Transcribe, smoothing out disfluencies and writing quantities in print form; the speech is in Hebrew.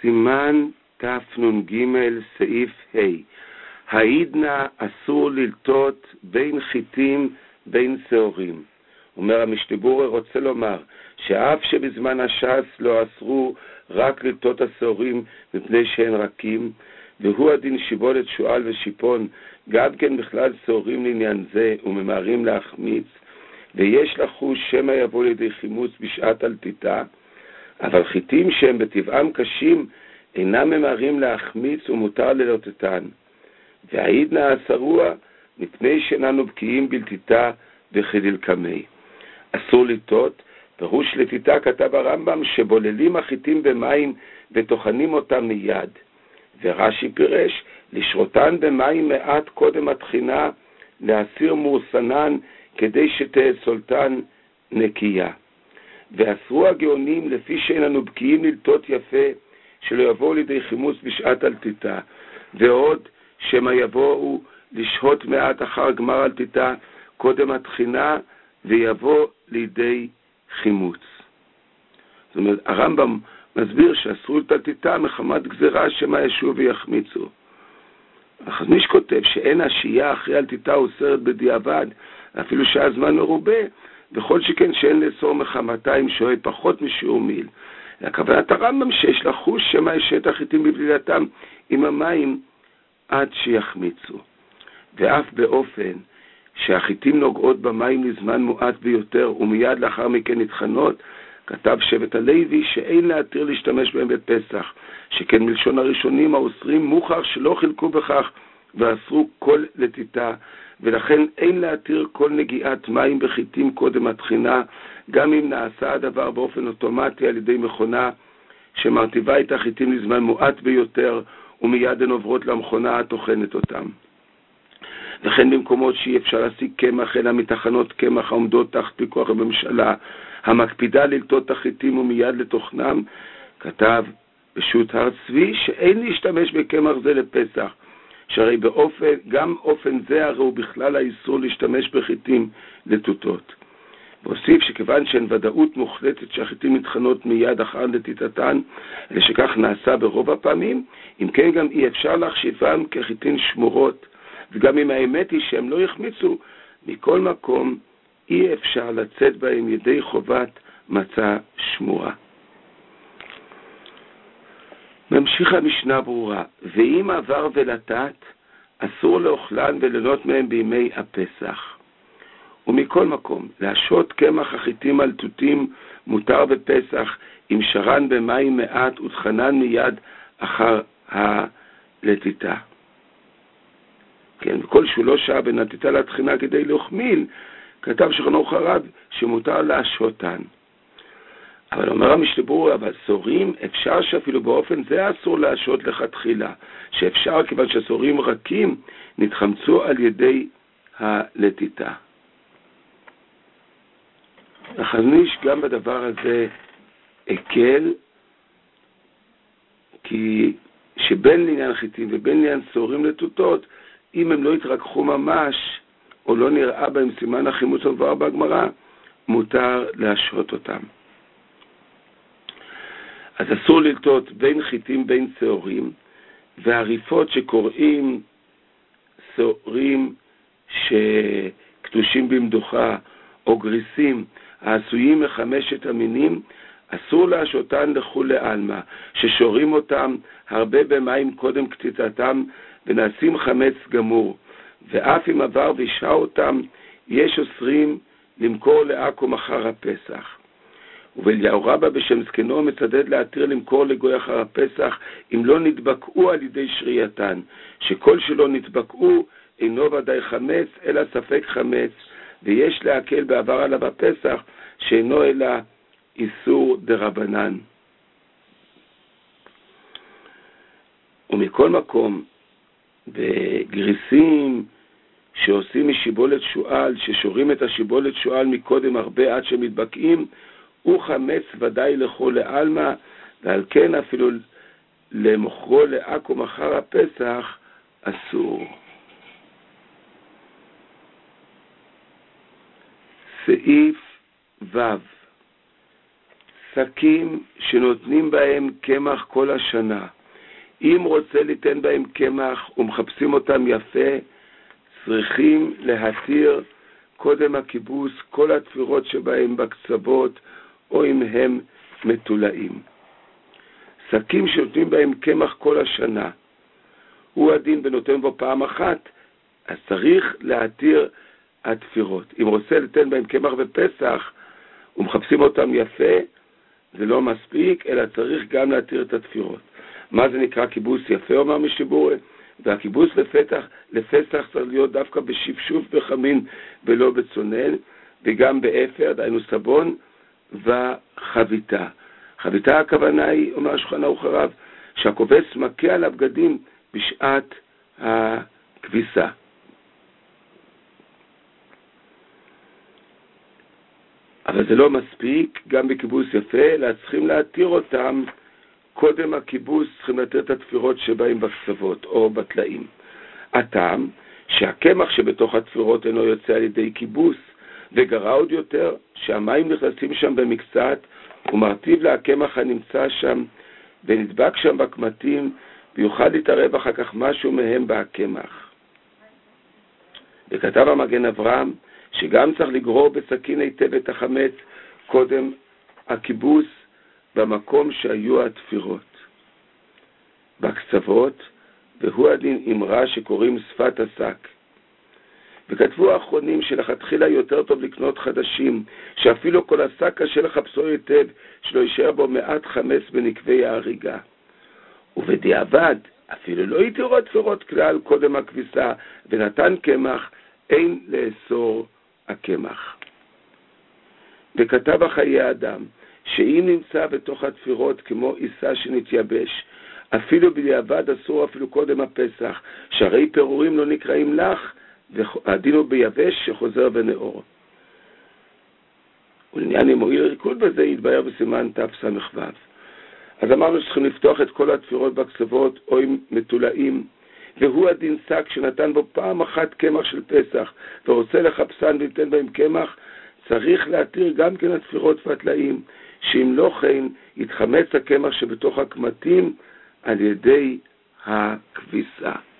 סימן תנ"ג סעיף ה' העידנא אסור ללטות בין חיטים בין שעורים. אומר המשתבורא רוצה לומר שאף שבזמן הש"ס לא אסרו רק ללטות השעורים מפני שהן רכים, והוא הדין שיבולת שועל ושיפון גם כן בכלל שעורים לעניין זה וממהרים להחמיץ, ויש לחוש שמא יבוא לידי חימוץ בשעת אלתיתה, אבל חיטים שהם בטבעם קשים אינם ממהרים להחמיץ ומותר ללוטתן. והעידנא אסרוע מפני שאיננו בקיאים בלתיתה וכדלקמי. אסור לטות, פירוש לטיטה כתב הרמב"ם שבוללים החיטים במים וטוחנים אותם מיד. ורש"י פירש לשרותן במים מעט קודם התחינה להסיר מורסנן כדי שתאסולתן נקייה. ואסרו הגאונים לפי שאיננו בקיאים ללטות יפה שלא יבואו לידי חימוץ בשעת אלתיתה, ועוד שמא יבואו לשהות מעט אחר גמר אלתיתה קודם התחינה ויבוא לידי חימוץ. זאת אומרת, הרמב"ם מסביר שאסרו את אלתיתה מחמת גזירה שמא ישוב ויחמיצו. החזניש כותב שאין השהייה אחרי אלתיתה אוסרת בדיעבד אפילו שהזמן מרובה, בכל שכן שאין לאסור מחמתה אם שוהה פחות משיעור מיל. הכוונת הרמב"ם שיש לחוש שמא ישת החיטים בבלילתם עם המים עד שיחמיצו. ואף באופן שהחיטים נוגעות במים לזמן מועט ביותר ומיד לאחר מכן נטחנות, כתב שבט הלוי שאין להתיר להשתמש בהם בפסח, שכן מלשון הראשונים האוסרים מוכח שלא חילקו בכך ואסרו כל לטיטה, ולכן אין להתיר כל נגיעת מים בחיטים קודם התחינה, גם אם נעשה הדבר באופן אוטומטי על ידי מכונה שמרטיבה את החיטים לזמן מועט ביותר ומיד הן עוברות למכונה הטוחנת אותם. וכן במקומות שאי אפשר להשיג קמח אלא מתחנות קמח העומדות תחת פיקוח הממשלה המקפידה ללטות החיטים ומיד לתוכנם, כתב פשוט הר צבי שאין להשתמש בקמח זה לפסח, שהרי גם אופן זה הרי הוא בכלל האיסור להשתמש בחיטים לטוטות. והוסיף שכיוון שאין ודאות מוחלטת שהחיטים נטחנות מיד אחר לטיטתן, אלא שכך נעשה ברוב הפעמים, אם כן גם אי אפשר להחשיבם כחיטים שמורות, וגם אם האמת היא שהם לא יחמיצו, מכל מקום אי אפשר לצאת בהם ידי חובת מצה שמורה. ממשיך המשנה ברורה, ואם עבר ולטת, אסור לאוכלן וליהנות מהם בימי הפסח. ומכל מקום, להשעות קמח החיטים על תותים מותר בפסח, אם שרן במים מעט וטחנן מיד אחר הלטיטה. כן, וכל שהוא לא שעה בין הלטיטה לתחינה כדי להחמיל, כתב שולחן ערוך הרב שמותר להשעותן. אבל אומר המשתבורא, אבל שעורים אפשר שאפילו באופן זה אסור להשעות לכתחילה, שאפשר כיוון שהשעורים רכים נתחמצו על ידי הלטיטה. החזניש גם בדבר הזה הקל, כי שבין לעניין חיטים ובין לעניין שעורים לטוטות, אם הם לא יתרככו ממש או לא נראה בהם סימן החימוץ המבואר בגמרא, מותר להשעות אותם. אז אסור ללטות בין חיטים בין שעורים, והריפות שקוראים שעורים שקדושים במדוחה או גריסים העשויים מחמשת המינים, אסור להשעותן לכולי עלמא, ששורים אותם הרבה במים קודם קציצתם ונעשים חמץ גמור, ואף אם עבר וישעה אותם, יש אוסרים למכור לעכו"ם אחר הפסח. ואליהו רבא בשם זקנו מצדד להתיר למכור לגוי אחר הפסח אם לא נדבקו על ידי שרייתן, שכל שלא נדבקו אינו ודאי חמץ אלא ספק חמץ, ויש להקל בעבר עליו הפסח שאינו אלא איסור דרבנן. ומכל מקום, בגריסים שעושים משיבולת שועל, ששורים את השיבולת שועל מקודם הרבה עד שמתבקעים, הוא חמץ ודאי לכולי עלמא, ועל כן אפילו למוכרו לעכו"ם אחר הפסח אסור. סעיף ו' שקים שנותנים בהם קמח כל השנה, אם רוצה ליתן בהם קמח ומחפשים אותם יפה, צריכים להתיר קודם הכיבוס כל התפירות שבהם בקצוות, או אם הם מתולעים. שקים שנותנים בהם קמח כל השנה, הוא הדין ונותן בו פעם אחת, אז צריך להתיר התפירות. אם רוצה ליתן בהם קמח בפסח ומחפשים אותם יפה, זה לא מספיק, אלא צריך גם להתיר את התפירות. מה זה נקרא קיבוס יפה, אומר משתבורה? והקיבוס לפסח צריך להיות דווקא בשפשוף בחמין ולא בצונן, וגם באפר, דהיינו סבון וחביתה. חביתה הכוונה היא, אומר שולחן ערוך הרב, שהכובס מכה על הבגדים בשעת הכביסה. אבל זה לא מספיק, גם בקיבוס יפה, אלא צריכים להתיר אותם קודם הכיבוס, צריכים להתיר את התפירות שבאים בקצוות או בטלאים. הטעם שהקמח שבתוך התפירות אינו יוצא על ידי כיבוס, וגרע עוד יותר שהמים נכנסים שם במקצת, ומרטיב לה הקמח הנמצא שם ונדבק שם בקמטים, ויוכל להתערב אחר כך משהו מהם בהקמח. וכתב המגן אברהם שגם צריך לגרור בסכין היטב את החמץ קודם הכיבוס במקום שהיו התפירות בקצוות, והוא הדין אמרה שקוראים שפת השק. וכתבו האחרונים שלכתחילה יותר טוב לקנות חדשים, שאפילו כל השק קשה לחפשו היטב, שלא יישאר בו מעט חמץ בנקבי ההריגה. ובדיעבד, אפילו לא יתירו התפירות כלל קודם הכביסה, ונתן קמח, אין לאסור הקמח. וכתב החיי האדם, שאם נמצא בתוך התפירות כמו עיסה שנתייבש, אפילו בדיעבד אסור אפילו קודם הפסח, שהרי פירורים לא נקראים לך, והדין הוא ביבש שחוזר ונאור. ולעניין אם מועיל ריקוד בזה, יתבהר בסימן תס"ו. אז אמרנו שצריכים לפתוח את כל התפירות בקצוות או עם מתולעים, והוא הדין שק שנתן בו פעם אחת קמח של פסח, ורוצה לחפשן וליתן בהם קמח, צריך להתיר גם כן התפירות והטלאים, שאם לא כן יתחמץ הקמח שבתוך הקמטים על ידי הכביסה.